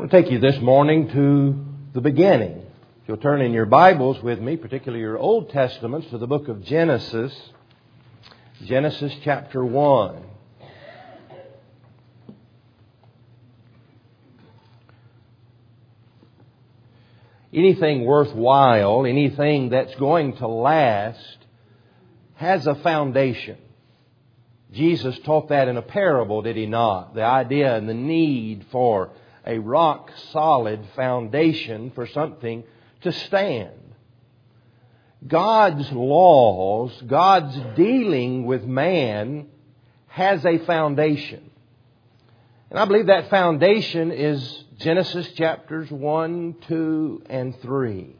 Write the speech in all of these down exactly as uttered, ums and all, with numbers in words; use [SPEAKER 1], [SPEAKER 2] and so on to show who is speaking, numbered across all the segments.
[SPEAKER 1] I'll take you this morning to the beginning. If you'll turn in your Bibles with me, particularly your Old Testaments, to the book of Genesis. Genesis chapter one. Anything worthwhile, anything that's going to last, has a foundation. Jesus taught that in a parable, did He not? The idea and the need for a rock-solid foundation for something to stand. God's laws, God's dealing with man has a foundation. And I believe that foundation is Genesis chapters one, two, and three.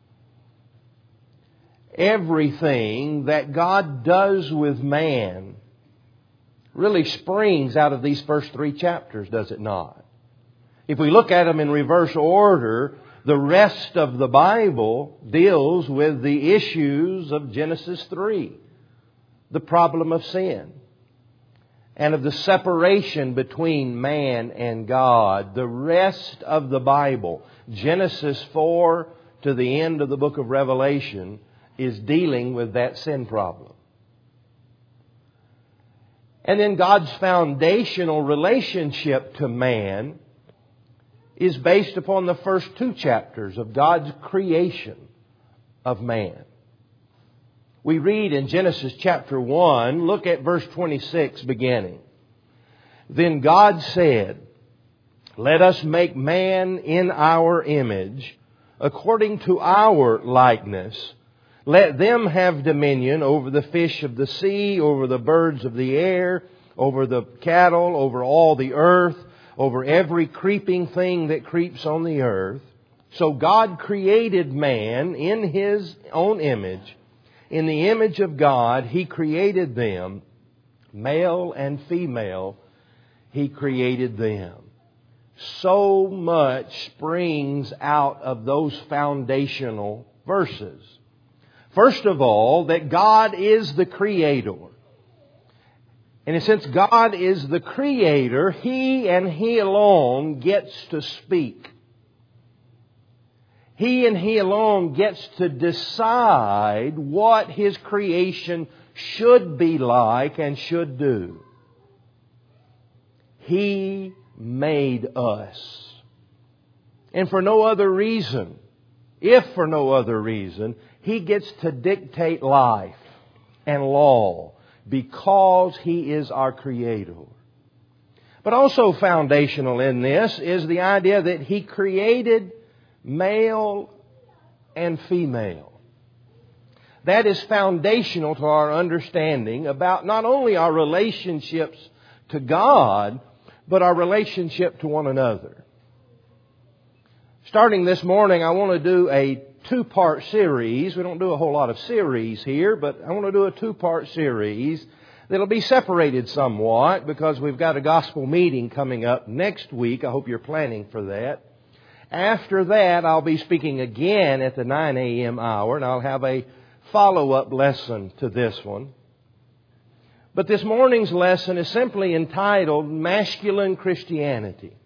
[SPEAKER 1] Everything that God does with man really springs out of these first three chapters, does it not? If we look at them in reverse order, the rest of the Bible deals with the issues of Genesis three. The problem of sin. And of the separation between man and God. The rest of the Bible, Genesis four to the end of the book of Revelation, is dealing with that sin problem. And then God's foundational relationship to man is based upon the first two chapters of God's creation of man. We read in Genesis chapter one, look at verse twenty-six beginning. Then God said, "Let us make man in our image, according to our likeness. Let them have dominion over the fish of the sea, over the birds of the air, over the cattle, over all the earth, over every creeping thing that creeps on the earth." So God created man in His own image. In the image of God, He created them. Male and female, He created them. So much springs out of those foundational verses. First of all, that God is the Creator. And since God is the Creator, He and He alone gets to speak. He and He alone gets to decide what His creation should be like and should do. He made us. And for no other reason, if for no other reason, He gets to dictate life and law because He is our Creator. But also foundational in this is the idea that He created male and female. That is foundational to our understanding about not only our relationships to God, but our relationship to one another. Starting this morning, I want to do a two-part series. We don't do a whole lot of series here, but I want to do a two-part series that'll be separated somewhat because we've got a gospel meeting coming up next week. I hope you're planning for that. After that, I'll be speaking again at the nine a.m. hour, and I'll have a follow-up lesson to this one. But this morning's lesson is simply entitled Masculine Christianity.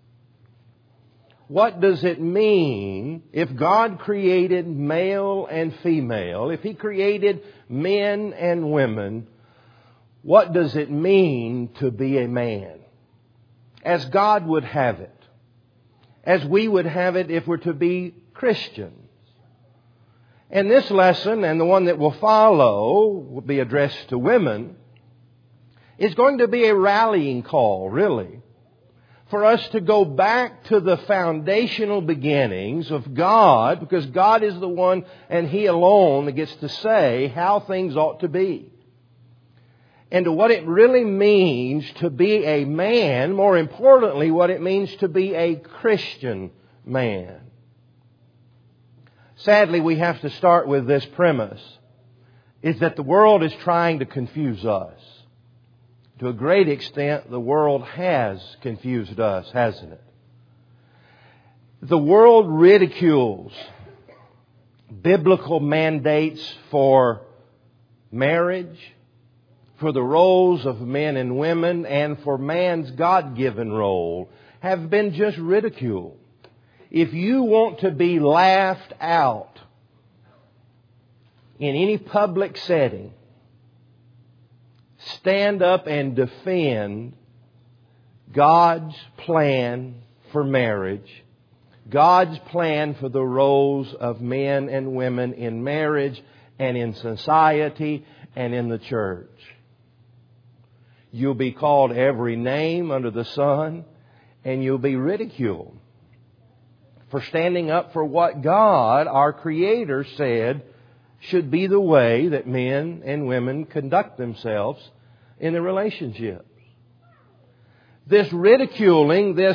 [SPEAKER 1] What does it mean if God created male and female, if He created men and women, what does it mean to be a man? As God would have it. As we would have it if we're to be Christians. And this lesson, and the one that will follow, will be addressed to women, is going to be a rallying call, really, for us to go back to the foundational beginnings of God, because God is the one and He alone that gets to say how things ought to be. And to what it really means to be a man, more importantly, what it means to be a Christian man. Sadly, we have to start with this premise, is that the world is trying to confuse us. To a great extent, the world has confused us, hasn't it? The world ridicules biblical mandates for marriage, for the roles of men and women, and for man's God-given role have been just ridiculed. if you want to be laughed out in any public setting, stand up and defend God's plan for marriage, God's plan for the roles of men and women in marriage and in society and in the church. You'll be called every name under the sun, and you'll be ridiculed for standing up for what God, our Creator, said should be the way that men and women conduct themselves in the relationships. This ridiculing, this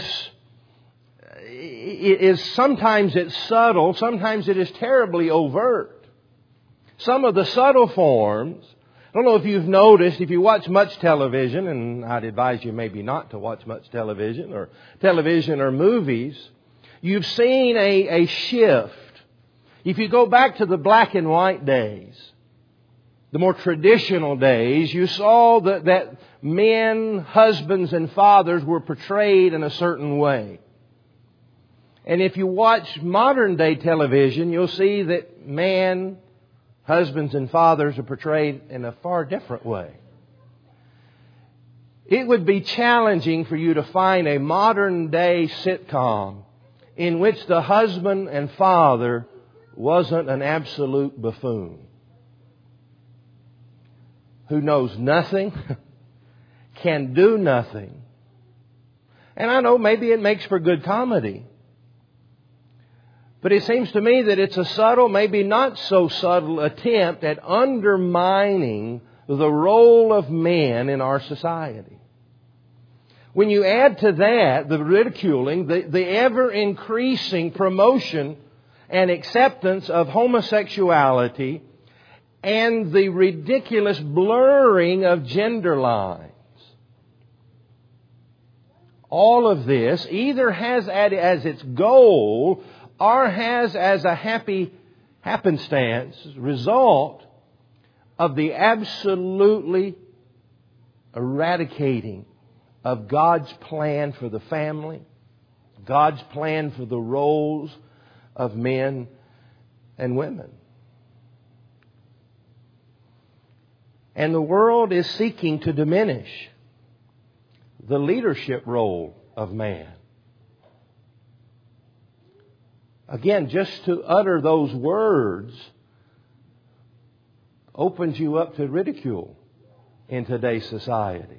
[SPEAKER 1] is sometimes it's subtle, sometimes it is terribly overt. Some of the subtle forms, I don't know if you've noticed, if you watch much television, and I'd advise you maybe not to watch much television or television or movies, you've seen a, a shift. If you go back to the black and white days, the more traditional days, you saw that, that men, husbands, and fathers were portrayed in a certain way. And if you watch modern day television, you'll see that man, husbands, and fathers are portrayed in a far different way. It would be challenging for you to find a modern day sitcom in which the husband and father wasn't an absolute buffoon who knows nothing, can do nothing. And I know maybe it makes for good comedy. But it seems to me that it's a subtle, maybe not so subtle attempt at undermining the role of men in our society. When you add to that the ridiculing, the, the ever-increasing promotion and acceptance of homosexuality, and the ridiculous blurring of gender lines, all of this either has as its goal or has as a happy happenstance result of the absolutely eradicating of God's plan for the family, God's plan for the roles of men and women. And the world is seeking to diminish the leadership role of man. Again, just to utter those words opens you up to ridicule in today's society.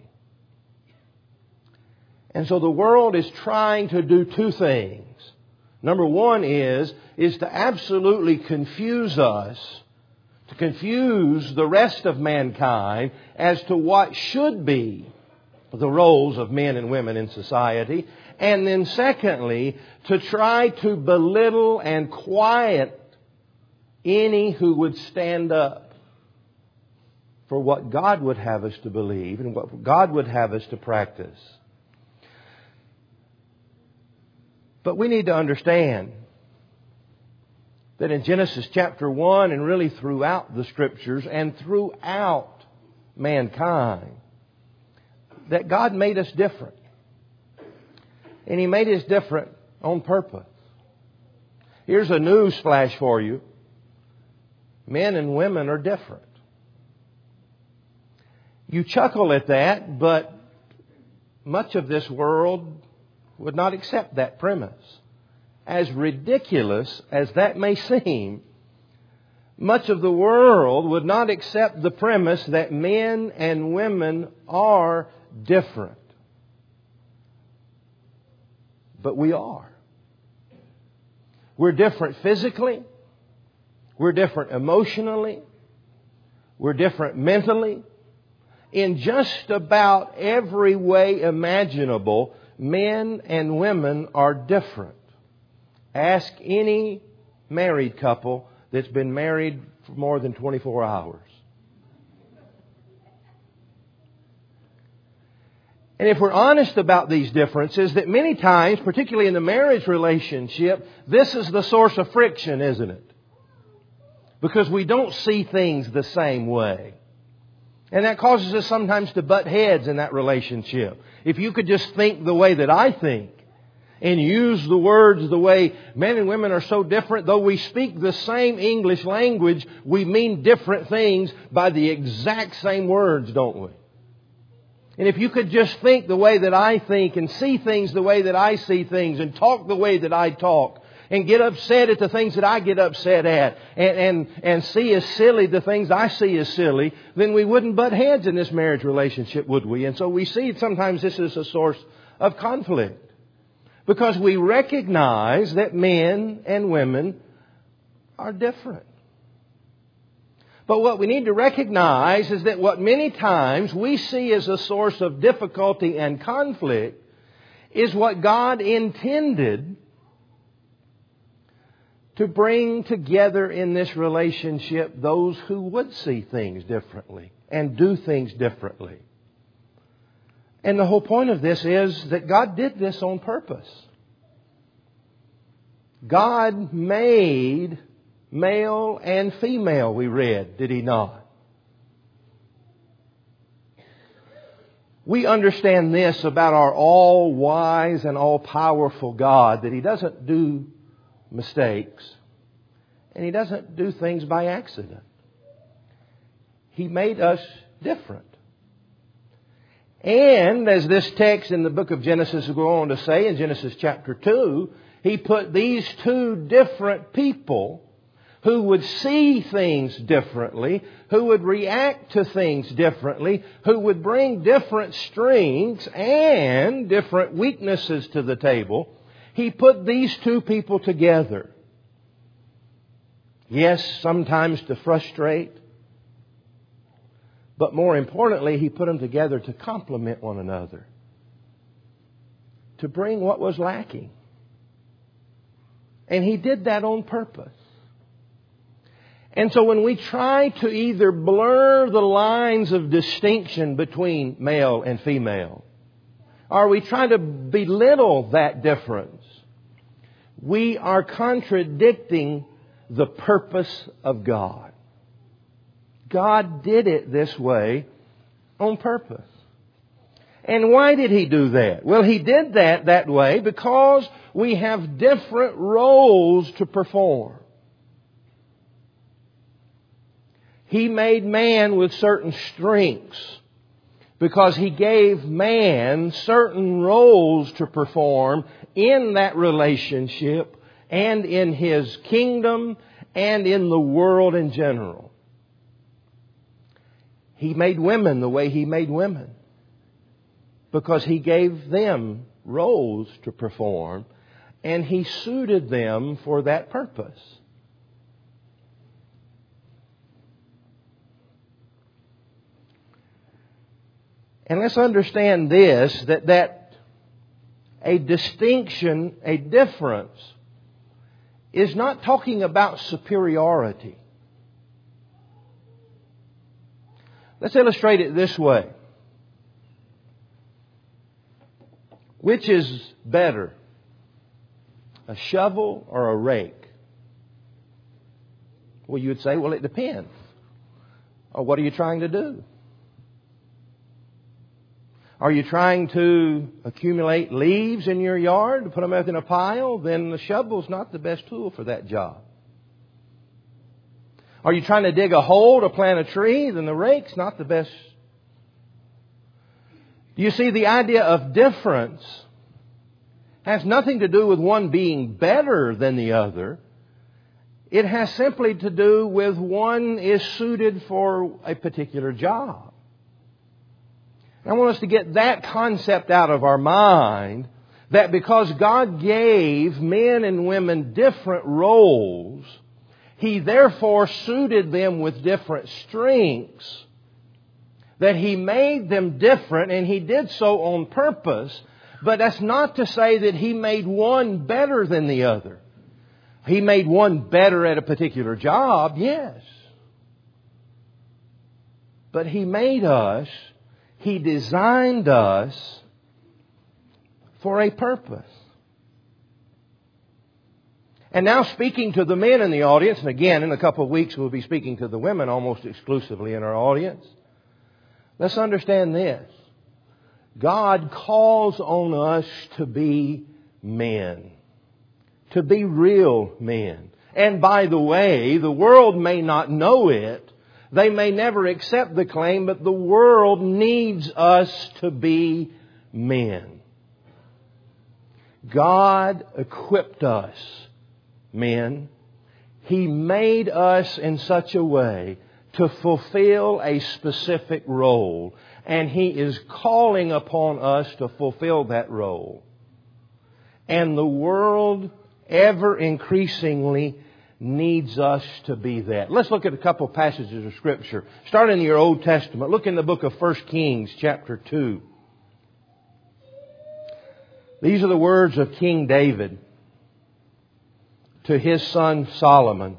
[SPEAKER 1] And so the world is trying to do two things. Number one is, is to absolutely confuse us, to confuse the rest of mankind as to what should be the roles of men and women in society. And then secondly, to try to belittle and quiet any who would stand up for what God would have us to believe and what God would have us to practice. But we need to understand that in Genesis chapter one and really throughout the Scriptures and throughout mankind, that God made us different. And He made us different on purpose. Here's a news flash for you. Men and women are different. You chuckle at that, but much of this world would not accept that premise. As ridiculous as that may seem, much of the world would not accept the premise that men and women are different. But we are. We're different physically. We're different emotionally. We're different mentally. In just about every way imaginable, men and women are different. Ask any married couple that's been married for more than twenty-four hours. And if we're honest about these differences, that many times, particularly in the marriage relationship, this is the source of friction, isn't it? Because we don't see things the same way. And that causes us sometimes to butt heads in that relationship. If you could just think the way that I think, and use the words the way men and women are so different. Though we speak the same English language, we mean different things by the exact same words, don't we? And if you could just think the way that I think and see things the way that I see things and talk the way that I talk and get upset at the things that I get upset at and, and, and see as silly the things I see as silly, then we wouldn't butt heads in this marriage relationship, would we? And so we see sometimes this is a source of conflict because we recognize that men and women are different. But what we need to recognize is that what many times we see as a source of difficulty and conflict is what God intended to bring together in this relationship those who would see things differently and do things differently. And the whole point of this is that God did this on purpose. God made male and female, we read, did He not? We understand this about our all-wise and all-powerful God, that He doesn't do mistakes and He doesn't do things by accident. He made us different. And as this text in the book of Genesis will go on to say in Genesis chapter two, He put these two different people who would see things differently, who would react to things differently, who would bring different strengths and different weaknesses to the table. He put these two people together. Yes, sometimes to frustrate, but more importantly, He put them together to complement one another, to bring what was lacking. And He did that on purpose. And so when we try to either blur the lines of distinction between male and female, or we try to belittle that difference, we are contradicting the purpose of God. God did it this way on purpose. And why did He do that? Well, He did that that way because we have different roles to perform. He made man with certain strengths because He gave man certain roles to perform in that relationship and in His kingdom and in the world in general. He made women the way He made women because He gave them roles to perform and He suited them for that purpose. And let's understand this, that, that a distinction, a difference, is not talking about superiority. Let's illustrate it this way. Which is better, a shovel or a rake? Well, you would say, well, it depends. Or what are you trying to do? Are you trying to accumulate leaves in your yard to put them out in a pile? Then the shovel's not the best tool for that job. Are you trying to dig a hole to plant a tree? Then the rake's not the best. Do you see, the idea of difference has nothing to do with one being better than the other. It has simply to do with one is suited for a particular job. I want us to get that concept out of our mind, that because God gave men and women different roles, He therefore suited them with different strengths, that He made them different, and He did so on purpose. But that's not to say that He made one better than the other. He made one better at a particular job, yes. But He made us, He designed us for a purpose. And now, speaking to the men in the audience, and again, in a couple of weeks we'll be speaking to the women almost exclusively in our audience. Let's understand this. God calls on us to be men. To be real men. And by the way, the world may not know it. They may never accept the claim, but the world needs us to be men. God equipped us, men. He made us in such a way to fulfill a specific role. And He is calling upon us to fulfill that role. And the world ever increasingly needs us to be that. Let's look at a couple passages of Scripture. Start in your Old Testament. Look in the book of First Kings chapter two. These are the words of King David to his son Solomon.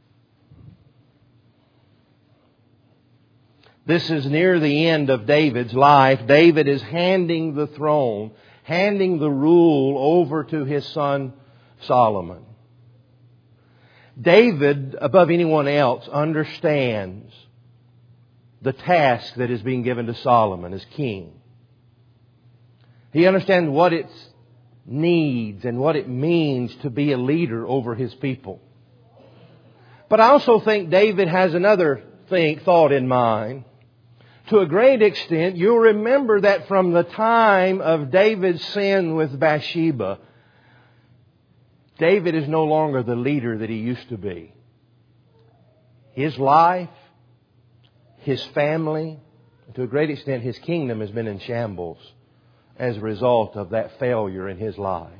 [SPEAKER 1] This is near the end of David's life. David is handing the throne, handing the rule over to his son Solomon. David, above anyone else, understands the task that is being given to Solomon as king. He understands what it needs and what it means to be a leader over his people. But I also think David has another thing, thought in mind. To a great extent, you'll remember that from the time of David's sin with Bathsheba, David is no longer the leader that he used to be. His life, his family, to a great extent his kingdom has been in shambles as a result of that failure in his life.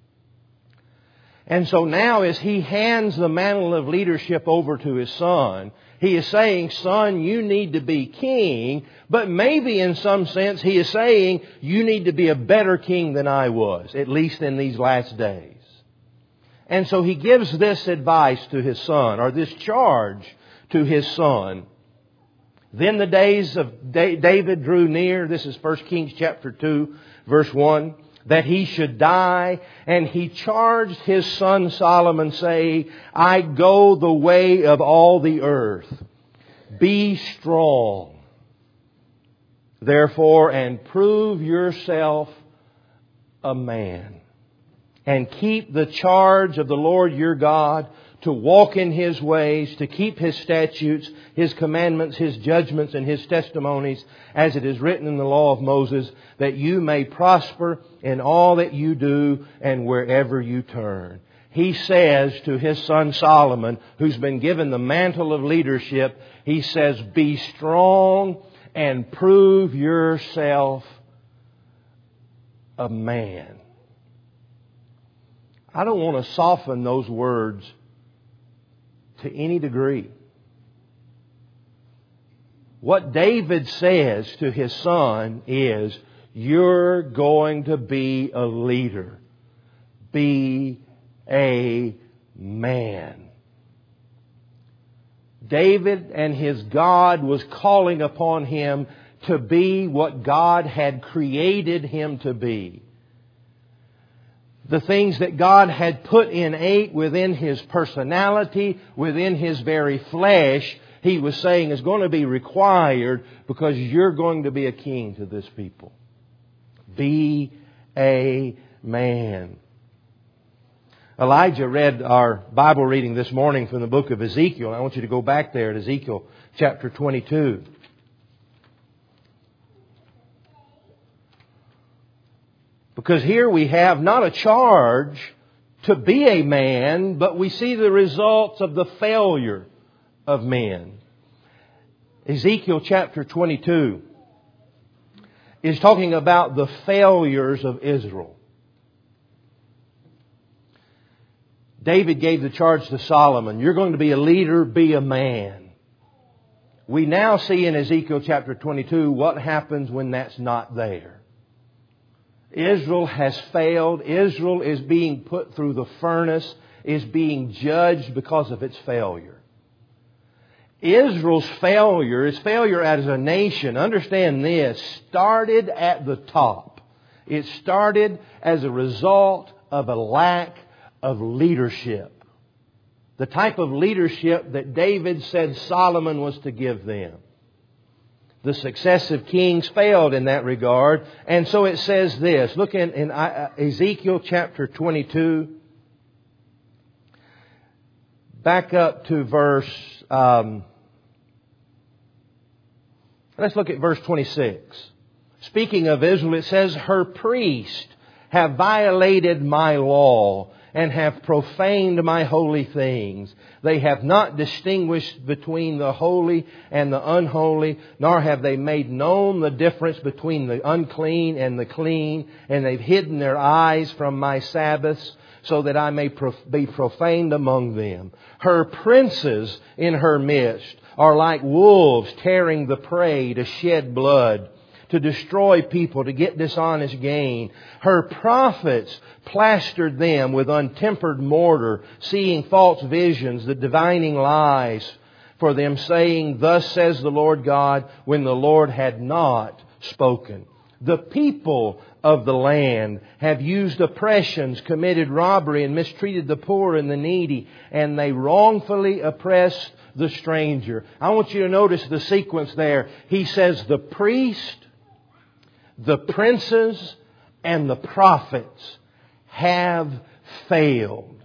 [SPEAKER 1] And so now as he hands the mantle of leadership over to his son, he is saying, son, you need to be king, but maybe in some sense he is saying, you need to be a better king than I was, at least in these last days. And so he gives this advice to his son, or this charge to his son. Then the days of David drew near. This is First Kings chapter two, verse one. That he should die. And he charged his son Solomon, saying, I go the way of all the earth. Be strong, therefore, and prove yourself a man. And keep the charge of the Lord your God, to walk in His ways, to keep His statutes, His commandments, His judgments, and His testimonies, as it is written in the law of Moses, that you may prosper in all that you do and wherever you turn. He says to his son Solomon, who's been given the mantle of leadership, he says, be strong and prove yourself a man. I don't want to soften those words to any degree. What David says to his son is, you're going to be a leader. Be a man. David and his God was calling upon him to be what God had created him to be. The things that God had put innate within his personality, within his very flesh, he was saying is going to be required because you're going to be a king to this people. Be a man. Elijah read our Bible reading this morning from the book of Ezekiel. I want you to go back there at Ezekiel chapter twenty-two. Because here we have not a charge to be a man, but we see the results of the failure of men. Ezekiel chapter twenty-two is talking about the failures of Israel. David gave the charge to Solomon, you're going to be a leader, be a man. We now see in Ezekiel chapter twenty-two what happens when that's not there. Israel has failed. Israel is being put through the furnace, is being judged because of its failure. Israel's failure, its failure as a nation, understand this, started at the top. It started as a result of a lack of leadership. The type of leadership that David said Solomon was to give them. The successive kings failed in that regard. And so it says this. Look in, in Ezekiel chapter twenty-two. Back up to verse... Um, let's look at verse twenty-six. Speaking of Israel, it says, her priests have violated my law and have profaned my holy things. They have not distinguished between the holy and the unholy, nor have they made known the difference between the unclean and the clean, and they've hidden their eyes from my Sabbaths, so that I may be profaned among them. Her princes in her midst are like wolves tearing the prey to shed blood, to destroy people, to get dishonest gain. Her prophets plastered them with untempered mortar, seeing false visions, the divining lies for them, saying, thus says the Lord God, when the Lord had not spoken. The people of the land have used oppressions, committed robbery, and mistreated the poor and the needy, and they wrongfully oppressed the stranger. I want you to notice the sequence there. He says the priest, the princes, and the prophets have failed.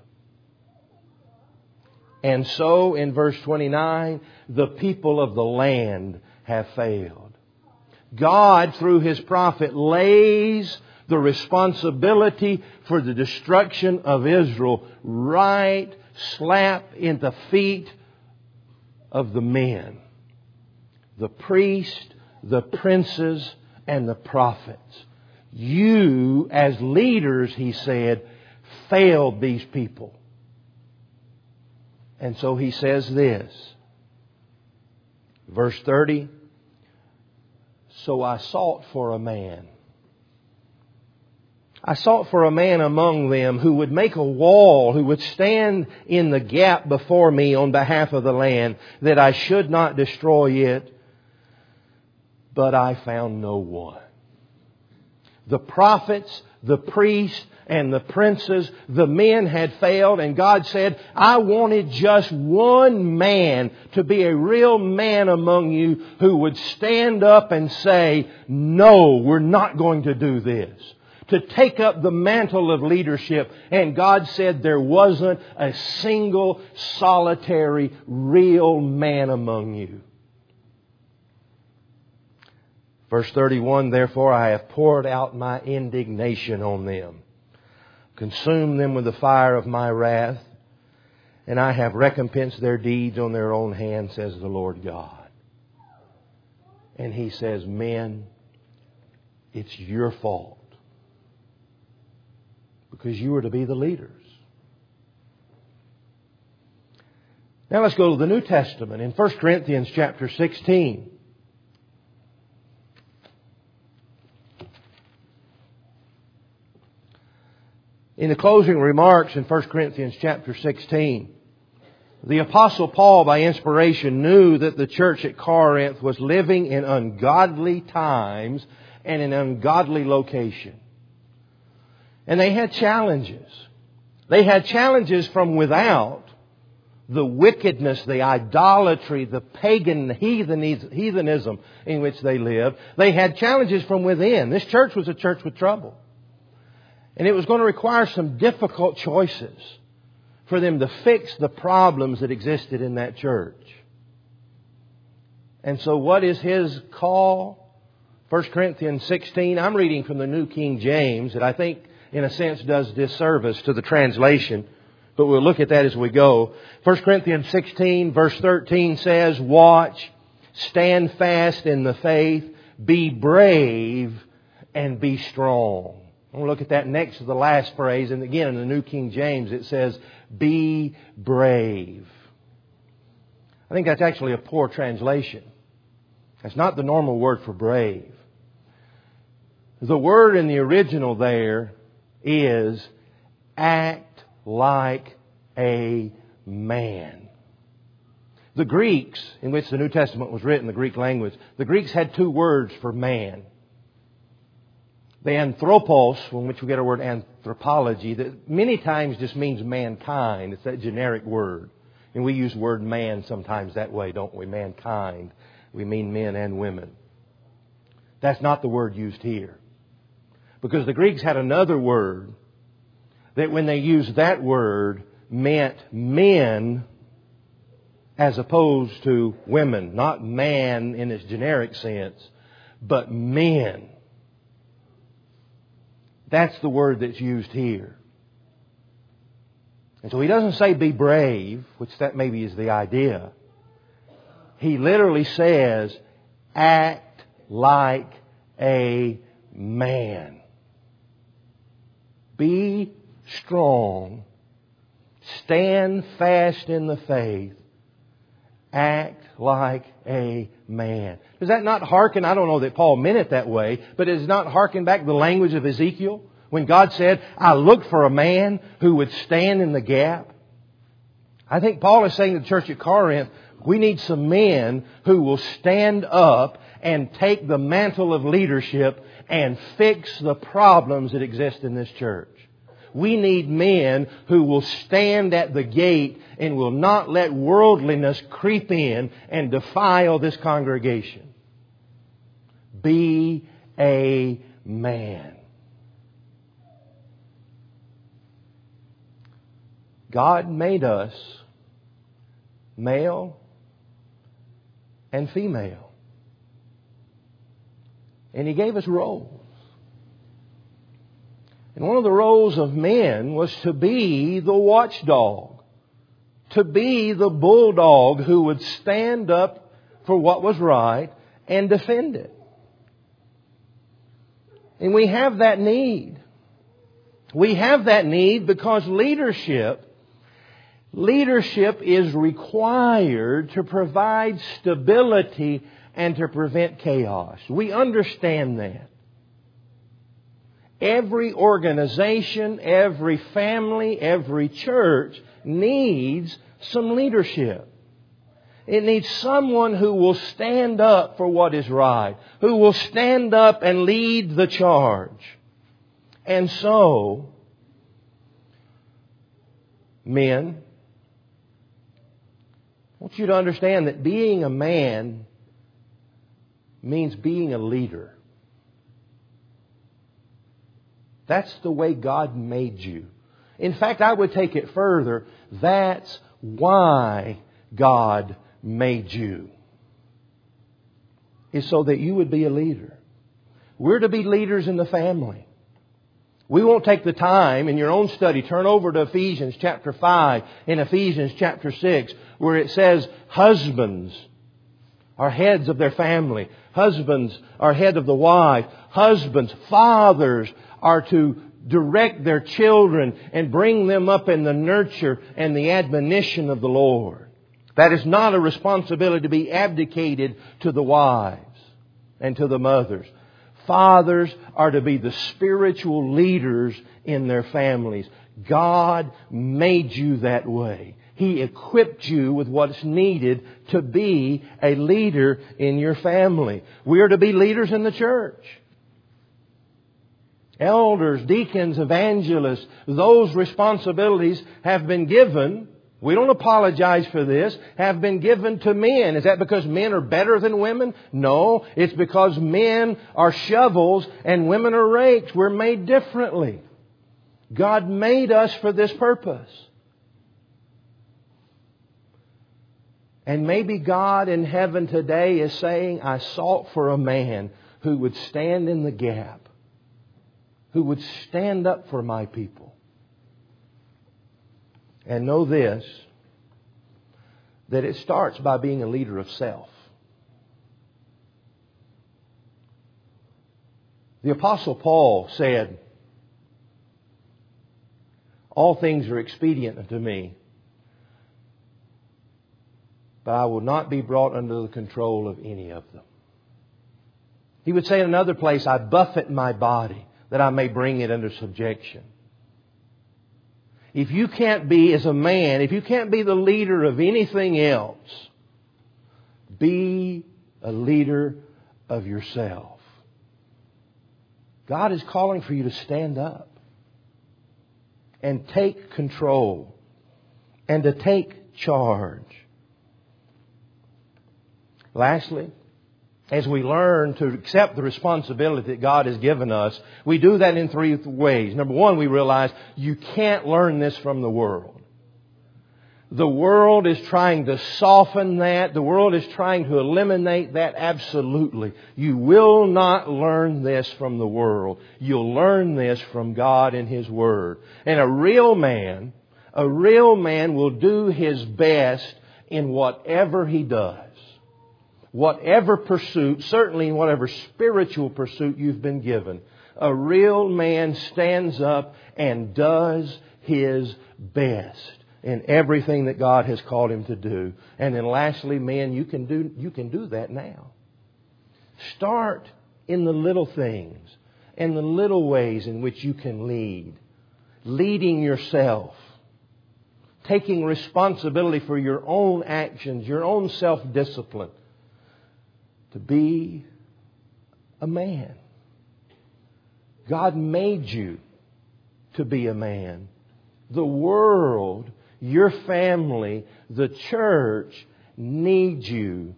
[SPEAKER 1] And so in verse twenty-nine, the people of the land have failed. God, through His prophet, lays the responsibility for the destruction of Israel right slap in the feet of the men. The priest, the princes, and the prophets. You, as leaders, He said, failed these people. And so He says this. Verse thirty. So I sought for a man. I sought for a man among them who would make a wall, who would stand in the gap before me on behalf of the land, that I should not destroy it. But I found no one. The prophets, the priests, and the princes, the men had failed, and God said, I wanted just one man to be a real man among you who would stand up and say, no, we're not going to do this. To take up the mantle of leadership. And God said there wasn't a single solitary real man among you. Verse thirty-one, therefore I have poured out my indignation on them, consumed them with the fire of my wrath, and I have recompensed their deeds on their own hand, says the Lord God. And He says, men, it's your fault. Because you were to be the leaders. Now let's go to the New Testament in First Corinthians chapter sixteen. In the closing remarks in First Corinthians chapter sixteen, the Apostle Paul, by inspiration, knew that the church at Corinth was living in ungodly times and in an ungodly location. And they had challenges. They had challenges from without. The wickedness, the idolatry, the pagan heathenism in which they lived. They had challenges from within. This church was a church with trouble. And it was going to require some difficult choices for them to fix the problems that existed in that church. And so what is his call? First Corinthians sixteen. I'm reading from the New King James that I think in a sense does disservice to the translation. But we'll look at that as we go. First Corinthians sixteen verse thirteen says, watch, stand fast in the faith, be brave, and be strong. We'll look at that next to the last phrase. And again, in the New King James, it says, be brave. I think that's actually a poor translation. That's not the normal word for brave. The word in the original there is act like a man. The Greeks, in which the New Testament was written, the Greek language, the Greeks had two words for man. The anthropos, from which we get our word anthropology, that many times just means mankind. It's that generic word. And we use the word man sometimes that way, don't we? Mankind. We mean men and women. That's not the word used here. Because the Greeks had another word that when they used that word meant men as opposed to women. Not man in its generic sense, but men. That's the word that's used here. And so he doesn't say be brave, which that maybe is the idea. He literally says act like a man. Be strong. Stand fast in the faith. Act like a man. Does that not hearken? I don't know that Paul meant it that way, but does it not hearken back to the language of Ezekiel? When God said, I looked for a man who would stand in the gap. I think Paul is saying to the church at Corinth, we need some men who will stand up and take the mantle of leadership and fix the problems that exist in this church. We need men who will stand at the gate and will not let worldliness creep in and defile this congregation. Be a man. God made us male and female. And He gave us roles. And one of the roles of men was to be the watchdog, to be the bulldog who would stand up for what was right and defend it. And we have that need. We have that need because leadership, leadership is required to provide stability and to prevent chaos. We understand that. Every organization, every family, every church needs some leadership. It needs someone who will stand up for what is right, who will stand up and lead the charge. And so, men, I want you to understand that being a man means being a leader. That's the way God made you. In fact, I would take it further. That's why God made you. Is so that you would be a leader. We're to be leaders in the family. We won't take the time in your own study. Turn over to Ephesians chapter five and Ephesians chapter six, where it says husbands are heads of their family. Husbands are head of the wife. Husbands, fathers are to direct their children and bring them up in the nurture and the admonition of the Lord. That is not a responsibility to be abdicated to the wives and to the mothers. Fathers are to be the spiritual leaders in their families. God made you that way. He equipped you with what's needed to be a leader in your family. We are to be leaders in the church. Elders, deacons, evangelists, those responsibilities have been given. We don't apologize for this. Have been given to men. Is that because men are better than women? No. It's because men are shovels and women are rakes. We're made differently. God made us for this purpose. And maybe God in heaven today is saying, I sought for a man who would stand in the gap, who would stand up for my people. And know this, that it starts by being a leader of self. The Apostle Paul said, all things are expedient unto me, but I will not be brought under the control of any of them. He would say in another place, I buffet my body that I may bring it under subjection. If you can't be, as a man, if you can't be the leader of anything else, be a leader of yourself. God is calling for you to stand up and take control and to take charge. Lastly, as we learn to accept the responsibility that God has given us, we do that in three ways. Number one, we realize you can't learn this from the world. The world is trying to soften that. The world is trying to eliminate that absolutely. You will not learn this from the world. You'll learn this from God and His Word. And a real man, a real man will do his best in whatever he does. Whatever pursuit, certainly in whatever spiritual pursuit you've been given, a real man stands up and does his best in everything that God has called him to do. And then lastly, men, you can do, you can do that now. Start in the little things and the little ways in which you can lead. Leading yourself. Taking responsibility for your own actions, your own self-discipline. To be a man. God made you to be a man. The world, your family, the church needs you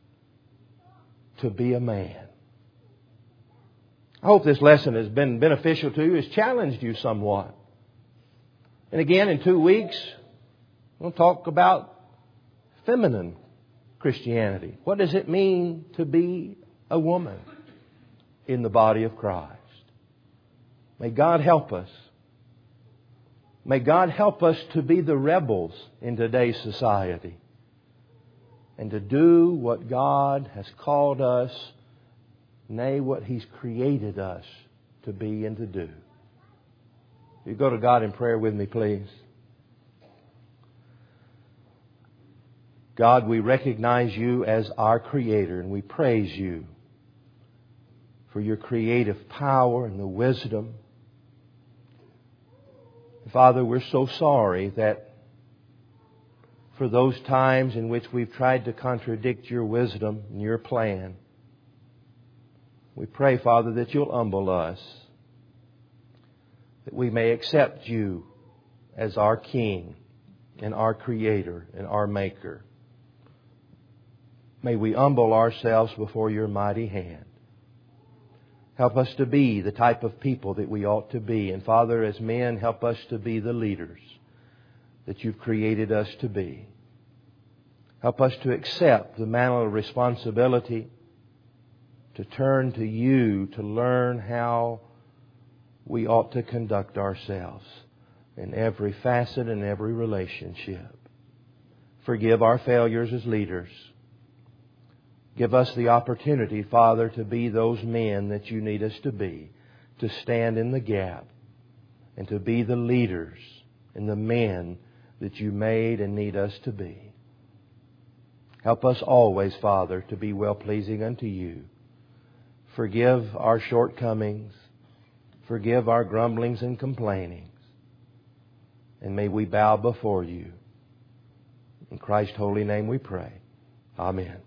[SPEAKER 1] to be a man. I hope this lesson has been beneficial to you, has challenged you somewhat. And again, in two weeks, we'll talk about feminine Christianity. What does it mean to be a woman in the body of Christ? May God help us. May God help us to be the rebels in today's society and to do what God has called us, nay, what He's created us to be and to do. You go to God in prayer with me, please. God, we recognize You as our Creator and we praise You for Your creative power and the wisdom. Father, we're so sorry that for those times in which we've tried to contradict Your wisdom and Your plan, we pray, Father, that You'll humble us, that we may accept You as our King and our Creator and our Maker. May we humble ourselves before Your mighty hand. Help us to be the type of people that we ought to be. And Father, as men, help us to be the leaders that You've created us to be. Help us to accept the mantle of responsibility, to turn to You, to learn how we ought to conduct ourselves in every facet and every relationship. Forgive our failures as leaders. Give us the opportunity, Father, to be those men that You need us to be, to stand in the gap and to be the leaders and the men that You made and need us to be. Help us always, Father, to be well-pleasing unto You. Forgive our shortcomings. Forgive our grumblings and complainings. And may we bow before You. In Christ's holy name we pray. Amen.